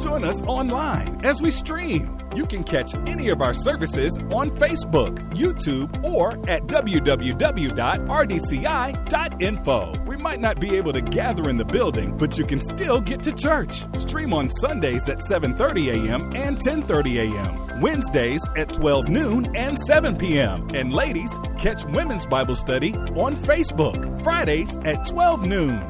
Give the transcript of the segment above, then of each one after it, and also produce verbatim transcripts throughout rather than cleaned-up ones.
Join us online as we stream. You can catch any of our services on Facebook, YouTube, or at w w w dot r d c i dot info. We might not be able to gather in the building, but you can still get to church. Stream on Sundays at seven thirty a.m. and ten thirty a.m., Wednesdays at twelve noon and seven p.m. And ladies, catch Women's Bible Study on Facebook, Fridays at twelve noon.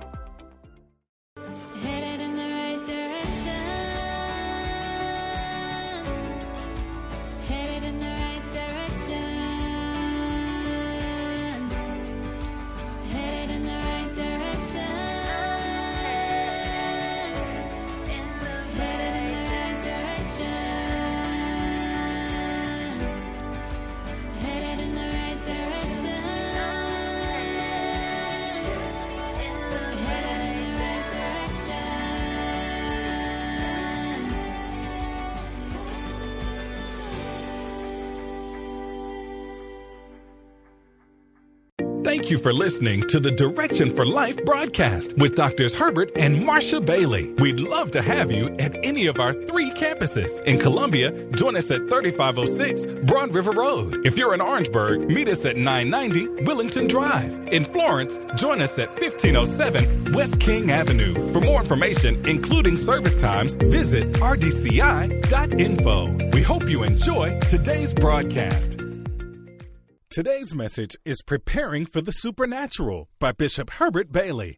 Thank you for listening to the Direction for Life broadcast with Doctors Herbert and Marsha Bailey. We'd love to have you at any of our three campuses. In Columbia, join us at thirty-five oh six Broad River Road. If you're in Orangeburg, meet us at nine ninety Willington Drive. In Florence, join us at fifteen oh seven West King Avenue. For more information, including service times, visit r d c i dot info. We hope you enjoy today's broadcast. Today's message is Preparing for the Supernatural by Bishop Herbert Bailey.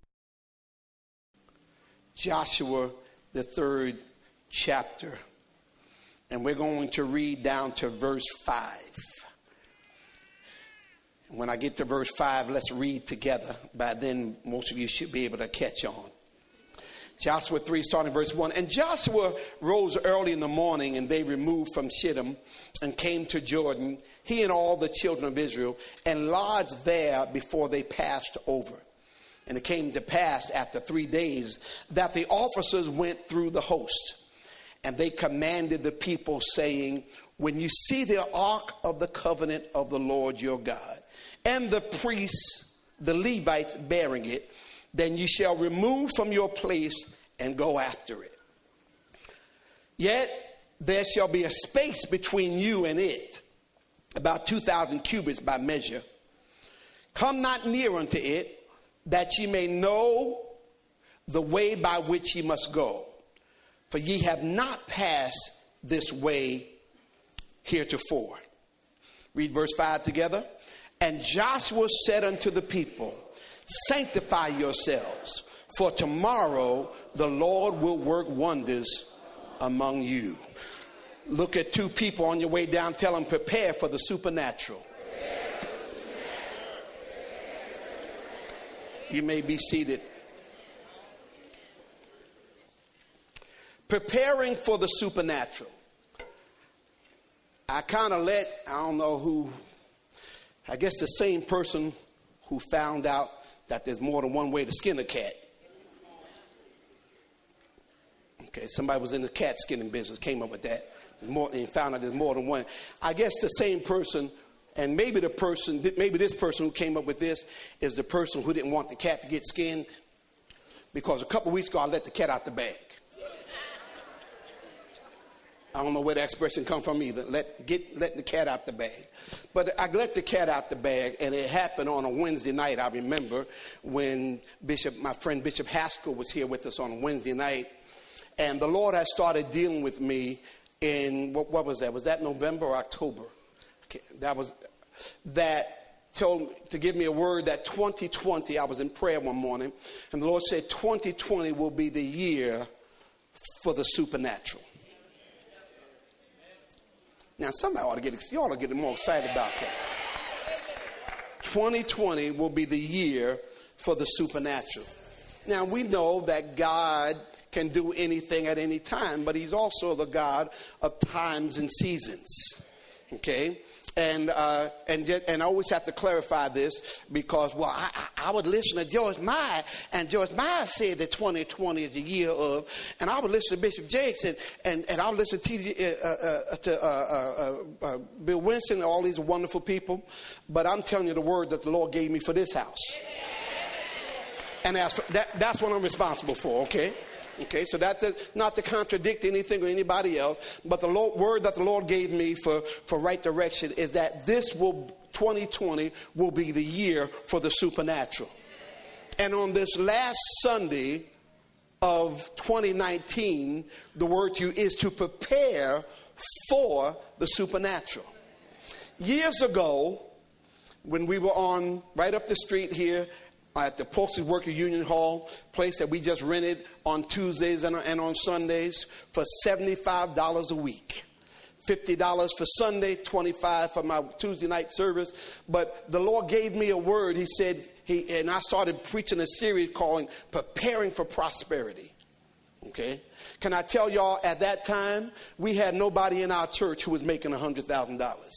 Joshua, the third chapter, and we're going to read down to verse five. When I get to verse five, let's read together. By then, most of you should be able to catch on. Joshua three, starting verse one. And Joshua rose early in the morning, and they removed from Shittim and came to Jordan, he and all the children of Israel, and lodged there before they passed over. And it came to pass after three days that the officers went through the host, and they commanded the people, saying, when you see the ark of the covenant of the Lord your God, and the priests, the Levites, bearing it, then you shall remove from your place and go after it. Yet there shall be a space between you and it, about two thousand cubits by measure. Come not near unto it, that ye may know the way by which ye must go. For ye have not passed this way heretofore. Read verse five together. And Joshua said unto the people, sanctify yourselves, for tomorrow the Lord will work wonders among you. Look at two people on your way down. Tell them, prepare for the supernatural. You may be seated. Preparing for the supernatural. I kind of let, I don't know who, I guess the same person who found out that there's more than one way to skin a cat. Okay, somebody was in the cat skinning business, came up with that. There's more, and found out there's more than one. I guess the same person, and maybe the person, maybe this person who came up with this is the person who didn't want the cat to get skinned, because a couple of weeks ago I let the cat out the bag. I don't know where the expression come from either. Let get let the cat out the bag. But I let the cat out the bag, and it happened on a Wednesday night. I remember when Bishop, my friend Bishop Haskell was here with us on a Wednesday night, and the Lord had started dealing with me in what, what was that? Was that November or October? Okay, that was that told me to give me a word that twenty twenty. I was in prayer one morning, and the Lord said twenty twenty will be the year for the supernatural. Now, somebody ought to get, you ought to get more excited about that. twenty twenty will be the year for the supernatural. Now, we know that God can do anything at any time, but he's also the God of times and seasons. Okay? And uh, and just, and I always have to clarify this because, well, I, I would listen to George Meyer, and George Meyer said that twenty twenty is the year of, and I would listen to Bishop Jakes, and, and, and I would listen to, T D, uh, uh, to uh, uh, uh, Bill Winston and all these wonderful people. But I'm telling you the word that the Lord gave me for this house. And that's, that, that's what I'm responsible for, okay? Okay, so that's a, not to contradict anything or anybody else, but the Lord, word that the Lord gave me for, for right direction is that this will, twenty twenty will be the year for the supernatural. And on this last Sunday of twenty nineteen, the word to you is to prepare for the supernatural. Years ago, when we were on right up the street here at the Postage Worker Union Hall, place that we just rented on Tuesdays and, and on Sundays for seventy-five dollars a week. fifty dollars for Sunday, twenty-five dollars for my Tuesday night service. But the Lord gave me a word. He said, he, and I started preaching a series called Preparing for Prosperity. Okay. Can I tell y'all, at that time, we had nobody in our church who was making one hundred thousand dollars.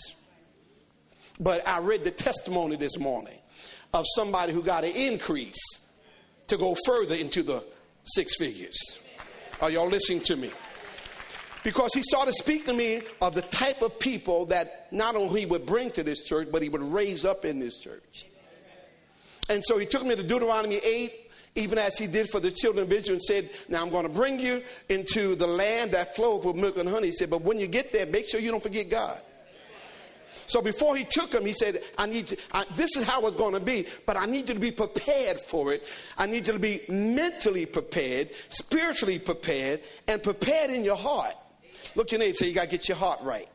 But I read the testimony this morning of somebody who got an increase to go further into the six figures. Are y'all listening to me? Because he started speaking to me of the type of people that not only he would bring to this church, but he would raise up in this church. And so he took me to Deuteronomy eight, even as he did for the children of Israel, and said, now I'm going to bring you into the land that flows with milk and honey. He said, but when you get there, make sure you don't forget God. So before he took him, he said, I need to, I, this is how it's going to be, but I need you to be prepared for it. I need you to be mentally prepared, spiritually prepared, and prepared in your heart. Look your neighbor and say, you got to get your heart right.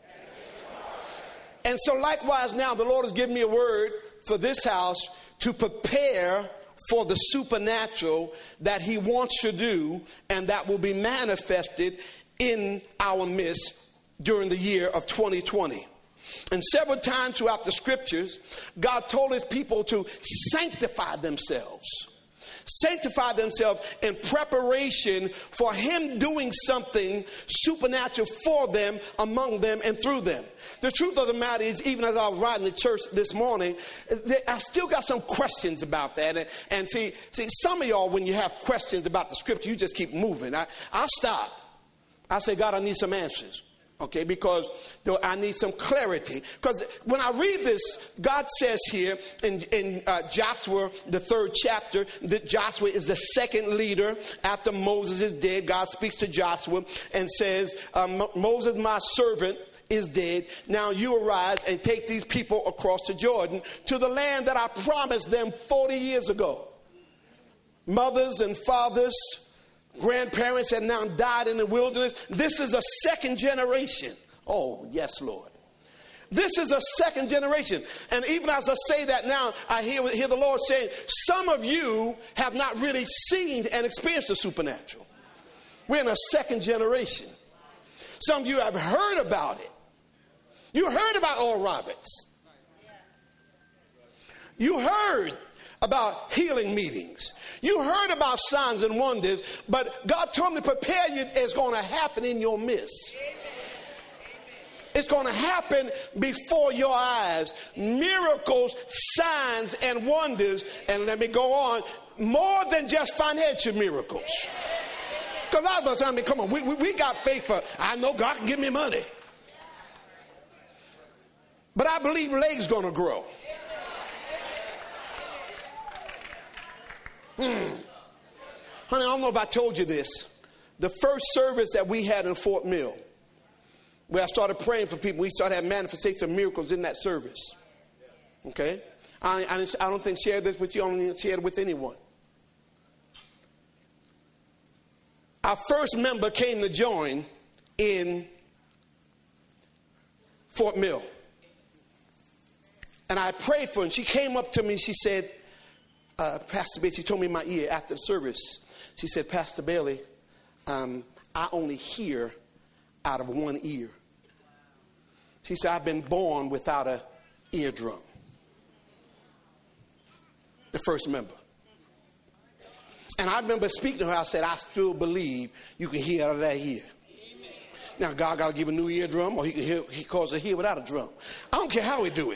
And so likewise now, the Lord has given me a word for this house to prepare for the supernatural that he wants to do, and that will be manifested in our midst during the year of twenty twenty. And several times throughout the scriptures, God told his people to sanctify themselves. Sanctify themselves in preparation for him doing something supernatural for them, among them, and through them. The truth of the matter is, even as I was riding to church this morning, I still got some questions about that. And, and see, see, some of y'all, when you have questions about the scripture, you just keep moving. I, I stop. I say, God, I need some answers. Okay, because I need some clarity. Because when I read this, God says here in, in uh, Joshua, the third chapter, that Joshua is the second leader after Moses is dead. God speaks to Joshua and says, um, Moses, my servant, is dead. Now you arise and take these people across the Jordan to the land that I promised them forty years ago. Mothers and fathers, grandparents have now died in the wilderness. This is a second generation. Oh, yes, Lord. This is a second generation. And even as I say that now, I hear, hear the Lord saying, some of you have not really seen and experienced the supernatural. We're in a second generation. Some of you have heard about it. You heard about Oral Roberts. You heard about healing meetings. You heard about signs and wonders, but God told me to prepare you. It's going to happen in your midst. It's going to happen before your eyes. Miracles, signs, and wonders. And let me go on. More than just financial miracles. Because a lot of us, I mean, come on, we, we, we got faith for, I know God can give me money. But I believe legs going to grow. Hmm. Honey, I don't know if I told you this. The first service that we had in Fort Mill, where I started praying for people, we started having manifestations of miracles in that service. Okay? I, I, I don't think share this with you. I don't even share it with anyone. Our first member came to join in Fort Mill. And I prayed for her. And she came up to me. She said, uh, Pastor Bailey, she told me in my ear after the service. She said, Pastor Bailey, um, I only hear out of one ear. She said, I've been born without an eardrum. The first member. And I remember speaking to her. I said, I still believe you can hear out of that ear. Amen. Now, God got to give a new eardrum, or he can hear, he cause her to hear without a drum. I don't care how he do it.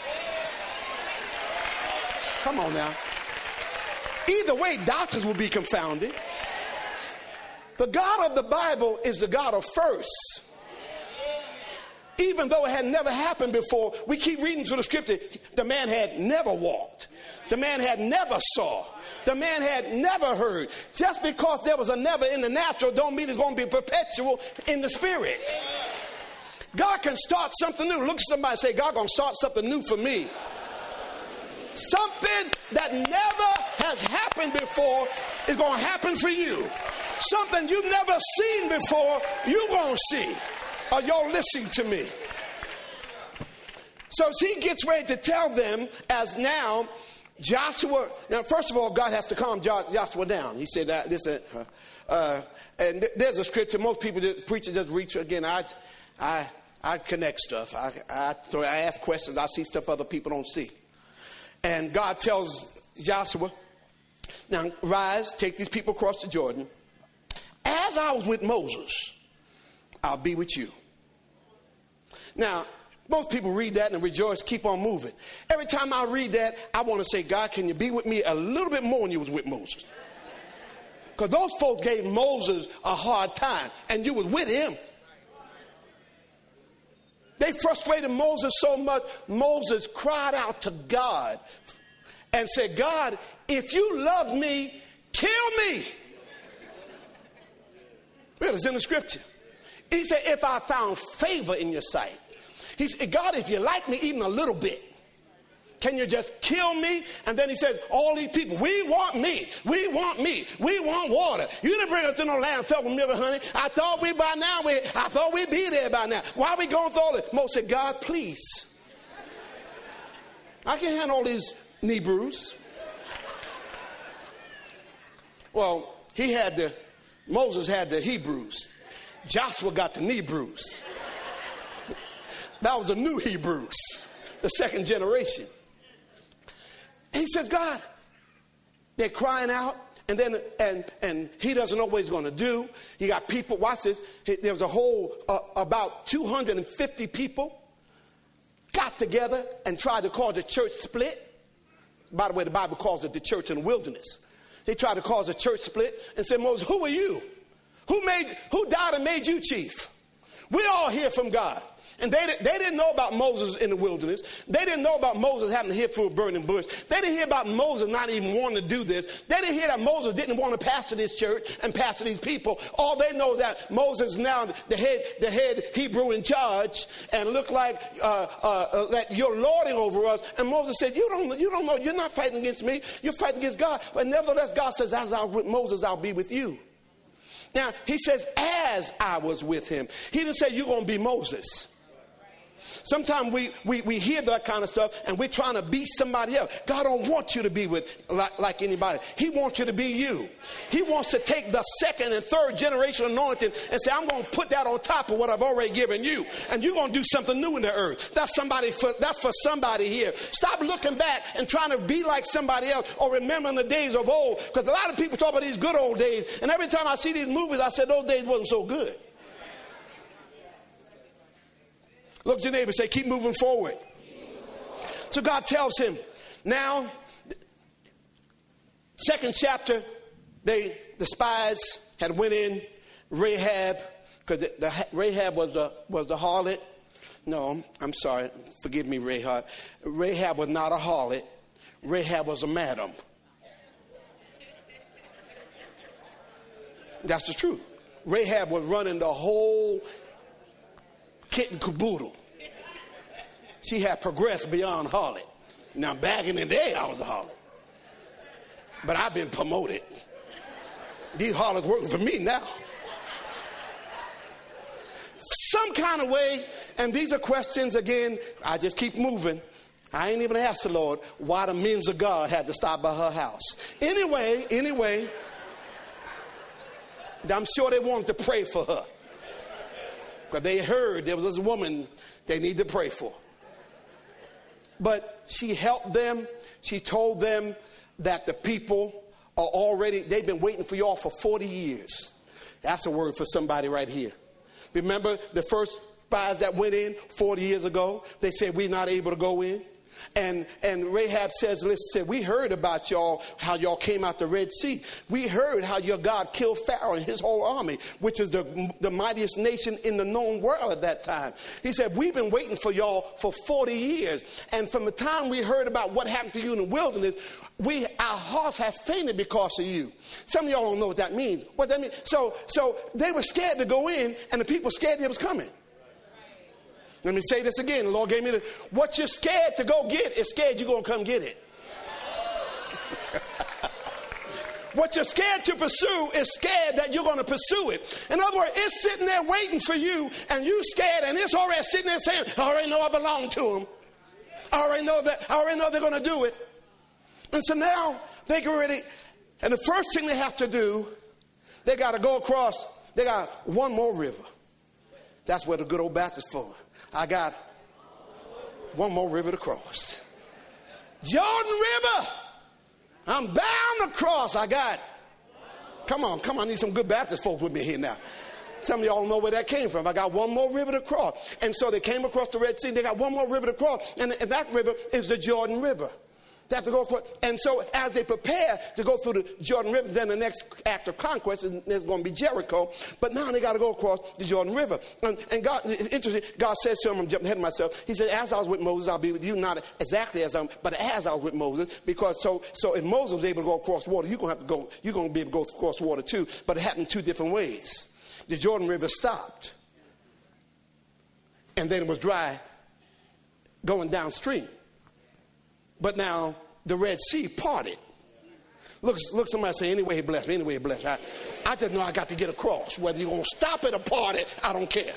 Come on now. Either way, doctors will be confounded. The God of the Bible is the God of first. even though it had never happened before, we keep reading through the scripture. The man had never walked. The man had never saw. The man had never heard. Just because there was a never in the natural don't mean it's going to be perpetual in the spirit. God can start something new. Look at somebody and say, God going to start something new for me. Something that never has happened before is going to happen for you. Something you've never seen before, you're going to see. Are y'all listening to me? So as he gets ready to tell them, as now Joshua, now first of all, God has to calm Joshua down. He said, uh, listen, uh, uh, and th- there's a scripture, most people, just, preachers just reach, again, I, I, I connect stuff. I, I, so I ask questions, I see stuff other people don't see. And God tells Joshua, now rise, take these people across the Jordan. As I was with Moses, I'll be with you. Now, most people read that and rejoice, keep on moving. Every time I read that, I want to say, God, can you be with me a little bit more than you was with Moses? Because those folks gave Moses a hard time, and you was with him. They frustrated Moses so much, Moses cried out to God and said, God, if you love me, kill me. Well, it's in the scripture. He said, if I found favor in your sight. He said, God, if you like me even a little bit, can you just kill me? And then he says, all these people, we want me. We want me. We want water. You didn't bring us to no land filled with milk and honey. I thought we by now, we, I thought we'd be there by now. Why are we going through all this? Moses said, God, please. I can't handle all these knee bruise. Well, he had the, Moses had the Hebrews. Joshua got the knee bruise. That was the new Hebrews, the second generation. And he says, God, they're crying out, and then and and he doesn't know what he's going to do. You got people, watch this, there was a whole, uh, about two hundred fifty people got together and tried to cause the church split. By the way, the Bible calls it the church in the wilderness. They tried to cause a church split and said, Moses, who are you? Who made? Who died and made you chief? We all hear from God. And they, they didn't know about Moses in the wilderness. They didn't know about Moses having to hear through a burning bush. They didn't hear about Moses not even wanting to do this. They didn't hear that Moses didn't want to pastor this church and pastor these people. All they know is that Moses is now the head, the head Hebrew in charge, and look like uh, uh, uh, that you're lording over us. And Moses said, you don't, you don't know, you're not fighting against me. You're fighting against God. But nevertheless, God says, as I was with Moses, I'll be with you. Now, he says, as I was with him. He didn't say, you're going to be Moses. Sometimes we, we, we hear that kind of stuff and we're trying to be somebody else. God don't want you to be with like, like anybody. He wants you to be you. He wants to take the second and third generation anointing and say, I'm going to put that on top of what I've already given you. And you're going to do something new in the earth. That's somebody for, that's for somebody here. Stop looking back and trying to be like somebody else or remembering the days of old. Because a lot of people talk about these good old days. And every time I see these movies, I said those days wasn't so good. Look at your neighbor and say, keep moving forward. So God tells him, now, second chapter, they the spies had went in, Rahab, because the, the, Rahab was the, was the harlot. No, I'm sorry. Forgive me, Rahab. Rahab was not a harlot. Rahab was a madam. That's the truth. Rahab was running the whole kit and caboodle. She had progressed beyond harlot. Now, back in the day, I was a harlot. But I've been promoted. These harlots working for me now. Some kind of way, and these are questions, again, I just keep moving. I ain't even asked the Lord why the men of God had to stop by her house. Anyway, anyway, I'm sure they wanted to pray for her. Because they heard there was this woman they need to pray for. But she helped them. She told them that the people are already, they've been waiting for y'all for forty years. That's a word for somebody right here. Remember the first spies that went in forty years ago? They said, we're not able to go in. And and Rahab says, listen, said, we heard about y'all, how y'all came out the Red Sea. We heard how your God killed Pharaoh and his whole army, which is the, the mightiest nation in the known world at that time. He said, we've been waiting for y'all for forty years. And from the time we heard about what happened to you in the wilderness, we our hearts have fainted because of you. Some of y'all don't know what that means. What that means? So, so they were scared to go in, and the people scared they was coming. Let me say this again. The Lord gave me the, what you're scared to go get is scared you're going to come get it. What you're scared to pursue is scared that you're going to pursue it. In other words, it's sitting there waiting for you, and you scared, and it's already sitting there saying, I already know I belong to them. I already know that, I already know they're going to do it. And so now they get ready, and the first thing they have to do, they got to go across, they got one more river. That's what the good old Baptist for. I got one more river to cross. Jordan River. I'm bound to cross. I got. Come on, come on. I need some good Baptist folk with me here now. Some of y'all know where that came from. I got one more river to cross. And so they came across the Red Sea. They got one more river to cross. And that river is the Jordan River. They have to go across. And so as they prepare to go through the Jordan River, then the next act of conquest is going to be Jericho. But now they got to go across the Jordan River. And, and God, it's interesting, God says to him, I'm jumping ahead of myself. He said, as I was with Moses, I'll be with you. Not exactly as I'm, but as I was with Moses. Because so, so if Moses was able to go across water, you're going to have to go, you're going to be able to go across water too. But it happened two different ways. The Jordan River stopped. And then it was dry going downstream. But now the Red Sea parted. Look, look, somebody say, anyway he blessed me, anyway he blessed me. I, I just know I got to get across. Whether you're going to stop it or part it, I don't care.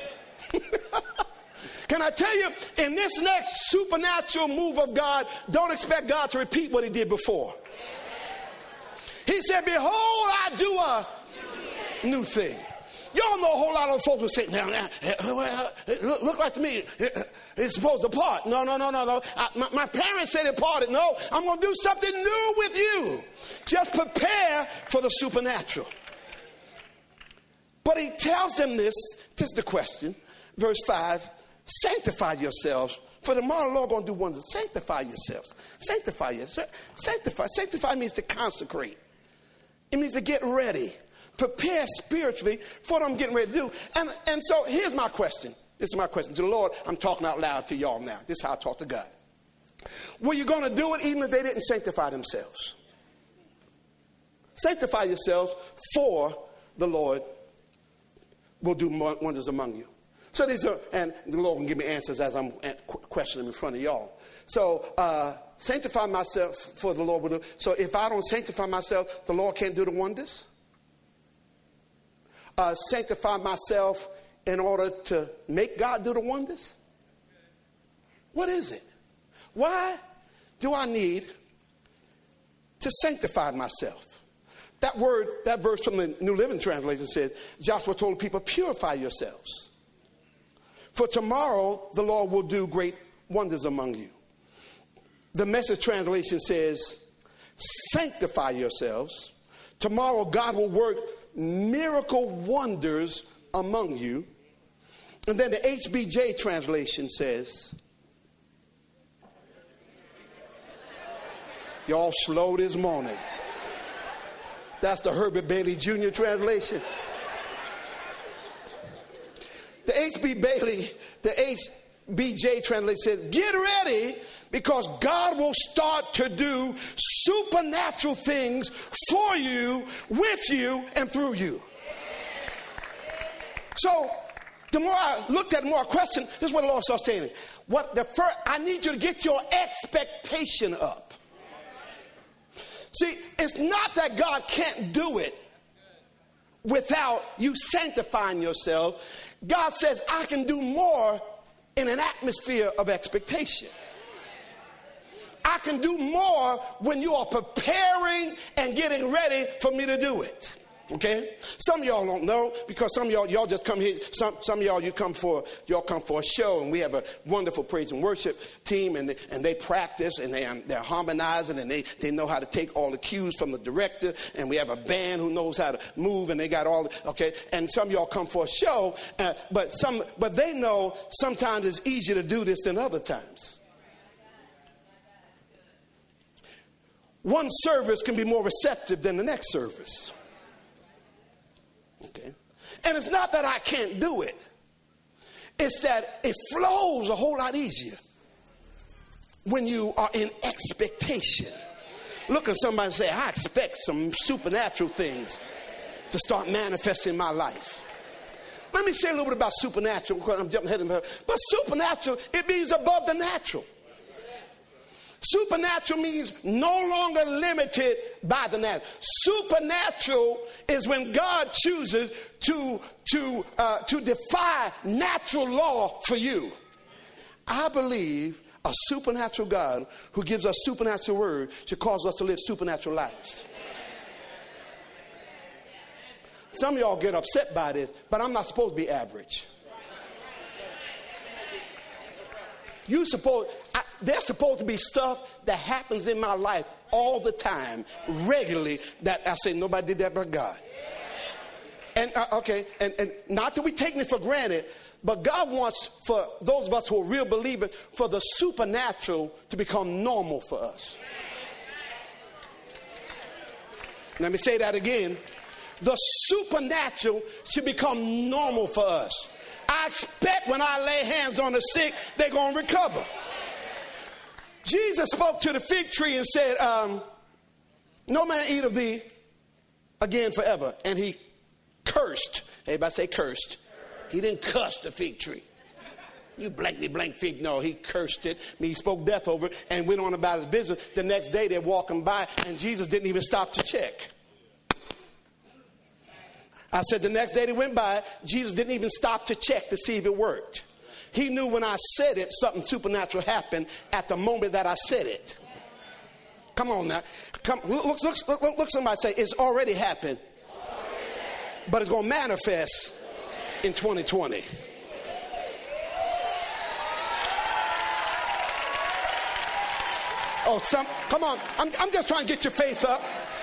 Can I tell you, in this next supernatural move of God, don't expect God to repeat what he did before. He said, behold, I do a new thing. Y'all know a whole lot of folks who say, now, now, look, look like to me, it's supposed to part. No, no, no, no, no. I, my, my parents said it parted. No, I'm going to do something new with you. Just prepare for the supernatural. But he tells them this, this is the question, verse five, sanctify yourselves, for tomorrow the Lord going to do wonders. Sanctify yourselves. Sanctify yourselves. Sanctify. Sanctify means to consecrate. It means to get ready. Prepare spiritually for what I'm getting ready to do. And, and so here's my question. This is my question to the Lord. I'm talking out loud to y'all now. This is how I talk to God. Were you going to do it even if they didn't sanctify themselves? Sanctify yourselves, for the Lord will do wonders among you. So these are, and the Lord will give me answers as I'm questioning in front of y'all. So uh, sanctify myself, for the Lord will do. So if I don't sanctify myself, the Lord can't do the wonders? Uh, sanctify myself in order to make God do the wonders? What is it? Why do I need to sanctify myself? That word, that verse from the New Living Translation says, Joshua told the people, purify yourselves. For tomorrow the Lord will do great wonders among you. The Message translation says, sanctify yourselves. Tomorrow God will work miracle wonders among you. And then the H B J translation says, y'all slow this morning. That's the Herbert Bailey Junior translation. The H B Bailey, the H B J translation says, get ready, because God will start to do supernatural things for you, with you, and through you. So the more I looked at it, the more I questioned, this is what the Lord started saying. What the first, I need you to get your expectation up. See, it's not that God can't do it without you sanctifying yourself. God says, I can do more in an atmosphere of expectation. I can do more when you are preparing and getting ready for me to do it. Okay? Some of y'all don't know, because some of y'all, y'all just come here. Some, some of y'all, you come for, y'all come for a show, and we have a wonderful praise and worship team, and they, and they practice, and they, um, they're harmonizing, and they, they know how to take all the cues from the director, and we have a band who knows how to move, and they got all, the, okay? And some of y'all come for a show, uh, but some, but they know sometimes it's easier to do this than other times. one service can be more receptive than the next service. Okay. And it's not that I can't do it. It's that it flows a whole lot easier when you are in expectation. Look at somebody and say, I expect some supernatural things to start manifesting in my life. Let me say a little bit about supernatural. I'm jumping ahead of my, but supernatural, it means above the natural. Supernatural means no longer limited by the natural. Supernatural is when God chooses to, to, uh, to defy natural law for you. I believe a supernatural God who gives us supernatural word should cause us to live supernatural lives. Some of y'all get upset by this, but I'm not supposed to be average. You supposed, I, there's supposed to be stuff that happens in my life all the time, regularly, that I say nobody did that but God. And uh, okay, and, and not that we taking it for granted, but God wants for those of us who are real believers for the supernatural to become normal for us. Let me say that again. The supernatural should become normal for us. I expect when I lay hands on the sick, they're going to recover. Jesus spoke to the fig tree and said, um, no man eat of thee again forever. And he cursed. Everybody say cursed. He didn't cuss the fig tree. You blankly blank fig. No, he cursed it. I mean, he spoke death over it and went on about his business. The next day they're walking by and Jesus didn't even stop to check. I said the next day they went by, Jesus didn't even stop to check to see if it worked. He knew when I said it, something supernatural happened at the moment that I said it. Come on now. Come, look, look, look, look, look somebody say, it's already happened, but it's going to manifest in twenty twenty. Oh, some, come on. I'm, I'm just trying to get your faith up.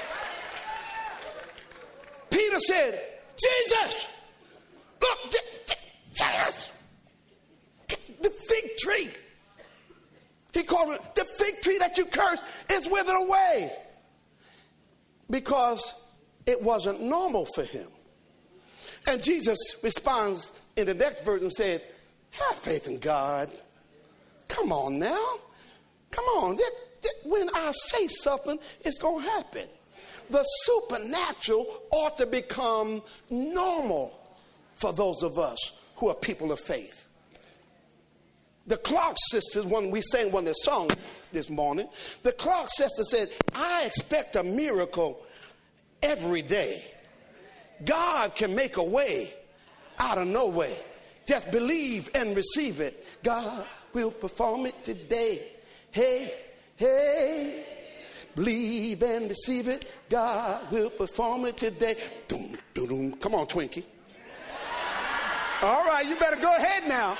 Peter said, Jesus, look, J- J- Jesus, the fig tree. He called it the fig tree that you cursed is withered away because it wasn't normal for him. And Jesus responds in the next verse and said, have faith in God. Come on now. Come on. That, that, when I say something, it's going to happen. The supernatural ought to become normal for those of us who are people of faith. The Clark sisters, when we sang one of their songs this morning, the Clark sisters said, I expect a miracle every day. God can make a way out of no way. Just believe and receive it. God will perform it today. Hey, hey. Believe and receive it. God will perform it today. Doom, doom, doom. Come on, Twinkie. All right, you better go ahead now.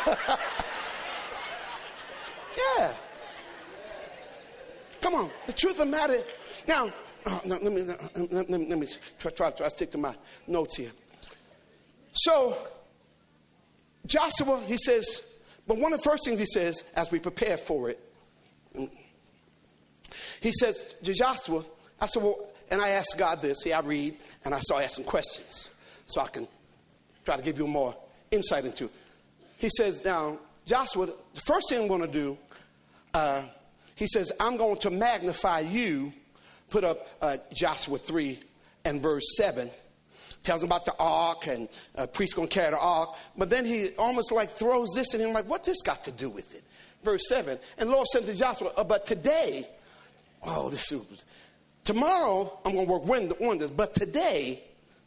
Yeah. Come on. The truth of the matter. Now, oh, no, let me let me, let me, let me try, try, try to stick to my notes here. So, Joshua, he says, but one of the first things he says as we prepare for it, he says to Joshua, I said, well, and I asked God this. See, I read, and I start asking questions so I can try to give you more insight into it. He says, now, Joshua, the first thing I'm going to do, uh, he says, I'm going to magnify you. Put up uh, Joshua three and verse seven. Tells him about the ark, and a priest going to carry the ark. But then he almost like throws this in him, like, what this got to do with it? Verse seven. And the Lord said to Joshua, uh, but today, oh, this is, tomorrow I'm going to work wonders, but today,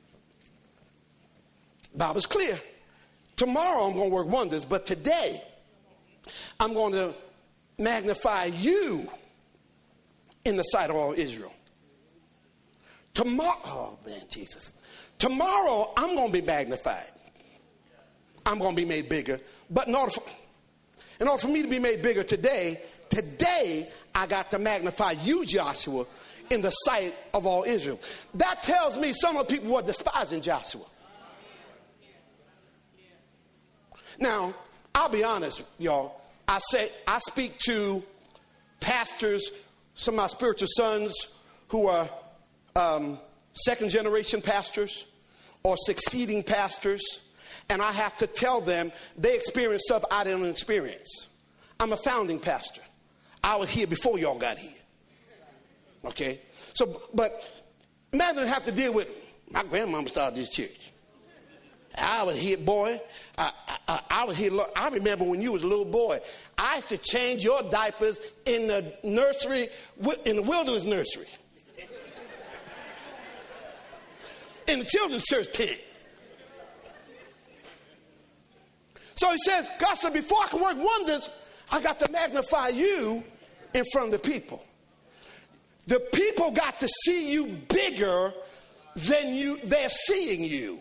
Bible's clear. Tomorrow I'm going to work wonders, but today I'm going to magnify you in the sight of all Israel. Tomorrow, oh man, Jesus. Tomorrow I'm going to be magnified. I'm going to be made bigger. But in order for, in order for me to be made bigger today, today I got to magnify you, Joshua, in the sight of all Israel. That tells me some of the people were despising Joshua. Now, I'll be honest, y'all. I say I speak to pastors some of my spiritual sons who are um, second generation pastors or succeeding pastors, and I have to tell them they experience stuff I didn't experience. I'm a founding pastor. I was here before y'all got here. Okay? So, but imagine I have to deal with, my grandmama started this church. I was here, boy. I, I, I was here. I remember when you was a little boy. I used to change your diapers in the nursery, in the wilderness nursery. In the children's church tent. So he says, God said, before I can work wonders, I got to magnify you in front of the people. The people got to see you bigger than you they're seeing you.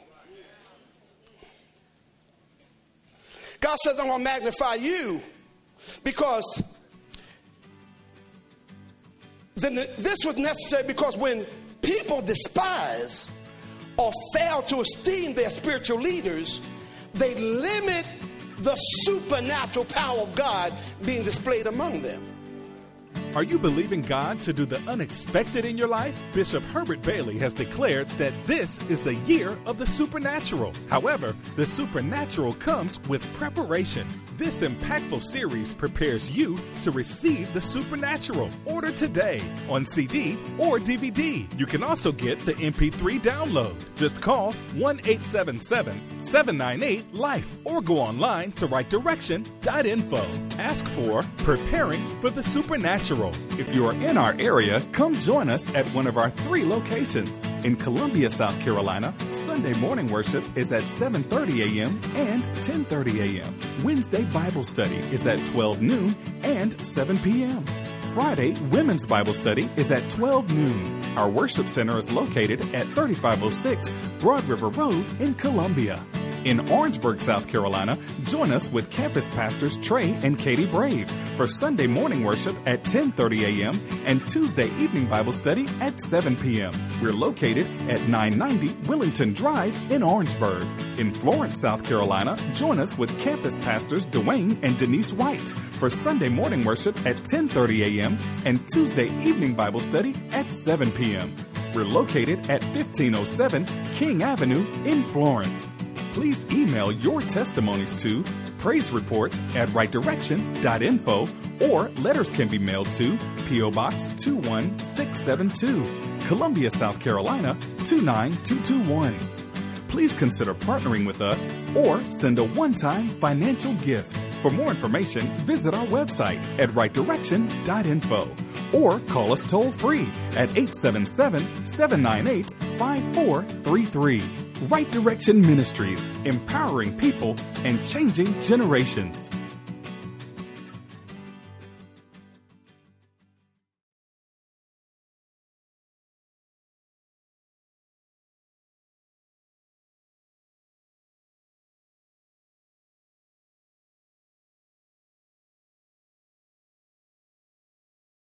God says, I'm going to magnify you because then this was necessary, because when people despise or fail to esteem their spiritual leaders, they limit the supernatural power of God being displayed among them. Are you believing God to do the unexpected in your life? Bishop Herbert Bailey has declared that this is the year of the supernatural. However, the supernatural comes with preparation. This impactful series prepares you to receive the supernatural. Order today on C D or D V D. You can also get the M P three download. Just call one eight seven seven, seven nine eight, LIFE or go online to right direction dot info. Ask for Preparing for the Supernatural. If you are in our area, come join us at one of our three locations. In Columbia, South Carolina, Sunday morning worship is at seven thirty a.m. and ten thirty a.m. Wednesday Bible study is at twelve noon and seven p.m. Friday women's Bible study is at twelve noon. Our worship center is located at thirty-five oh six Broad River Road in Columbia. In Orangeburg, South Carolina, join us with campus pastors Trey and Katie Brave for Sunday morning worship at ten thirty a.m. and Tuesday evening Bible study at seven p.m. We're located at nine ninety Willington Drive in Orangeburg. In Florence, South Carolina, join us with campus pastors Dwayne and Denise White for Sunday morning worship at ten thirty a.m. and Tuesday evening Bible study at seven p.m. We're located at fifteen oh seven King Avenue in Florence. Please email your testimonies to praise reports at right direction dot info, or letters can be mailed to P O. Box two one six seven two, Columbia, South Carolina two nine two two one. Please consider partnering with us or send a one-time financial gift. For more information, visit our website at right direction dot info or call us toll-free at eight seven seven, seven nine eight, five four three three. Right Direction Ministries, empowering people and changing generations.